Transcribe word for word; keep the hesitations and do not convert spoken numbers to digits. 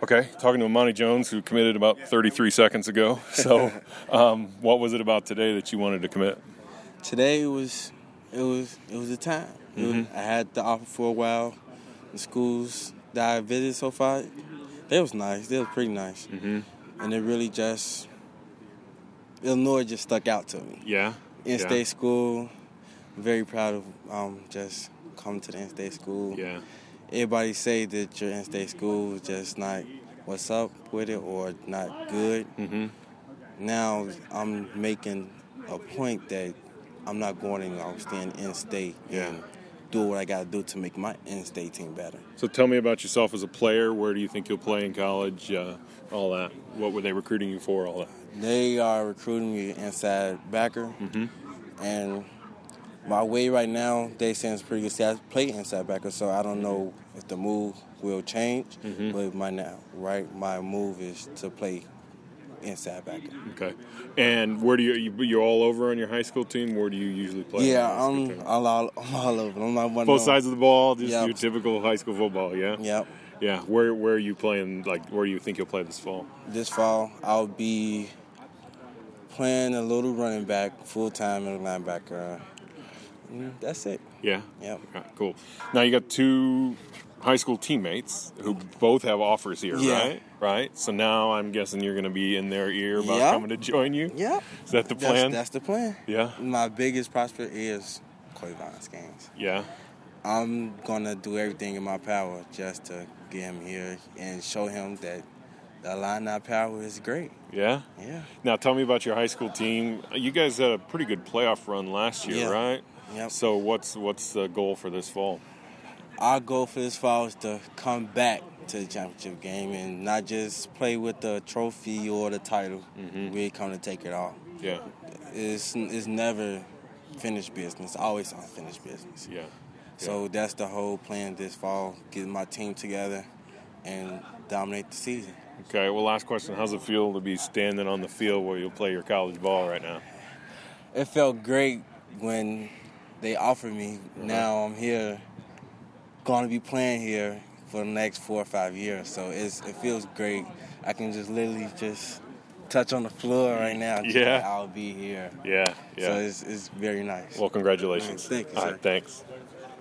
Okay, talking to Amani Jones, who committed about thirty-three seconds ago. So, um, what was it about today that you wanted to commit? Today was, it was, it was a time. It was, Mm-hmm. I had the offer for a while. The schools that I visited so far, they was nice. They was pretty nice, Mm-hmm. and it really just Illinois just stuck out to me. Yeah. In-state yeah. school, I'm very proud of um, just coming to the in-state school. Yeah. Everybody say that your in-state school is just not what's up with it or not good. Mm-hmm. Now I'm making a point that I'm not going and I'm staying in-state Yeah. and do what I got to do to make my in-state team better. So tell me about yourself as a player. Where do you think you'll play in college? Uh, all that. What were they recruiting you for? All that. They are recruiting me inside backer, Mm-hmm. and my way right now, they saying it's pretty good. See, I play inside backer, so I don't know if the move will change. Mm-hmm. But my now, right, my move is to play inside backer. Okay. And where do you, you you're all over on your high school team? Where do you usually play? Yeah, on your high I'm school team? all, all, I'm all over. I'm not one Both of sides of the ball, just Yep. your typical high school football. Yeah. Yep. Yeah. Where where are you playing? Like, where do you think you'll play this fall? This fall, I'll be playing a little running back, full-time and linebacker. Mm, That's it. Yeah. Yep. Okay, cool. Now you got two high school teammates who both have offers here, Yeah. right? Right. So now I'm guessing you're going to be in their ear about Yep. coming to join you. Yep. Is that the That's, plan? that's the plan. Yeah. My biggest prospect is Cleveland Gaines. Yeah. I'm going to do everything in my power just to get him here and show him that the Illini power is great. Yeah. Yeah. Now tell me about your high school team. You guys had a pretty good playoff run last year, Yeah. right? Yep. So what's what's the goal for this fall? Our goal for this fall is to come back to the championship game and not just play with the trophy or the title. Mm-hmm. We come to take it all. Yeah. It's, it's never finished business, always unfinished business. Yeah. So that's the whole plan this fall, get my team together and dominate the season. Okay. Well, last question: how's it feel to be standing on the field where you'll play your college ball right now? It felt great when they offered me. Uh-huh. Now I'm here, going to be playing here for the next four or five years. So it's, it feels great. I can just literally just touch on the floor right now. Yeah. I'll be here. Yeah. Yeah. So it's, it's very nice. Well, congratulations. Thank you, All sir. right, thanks.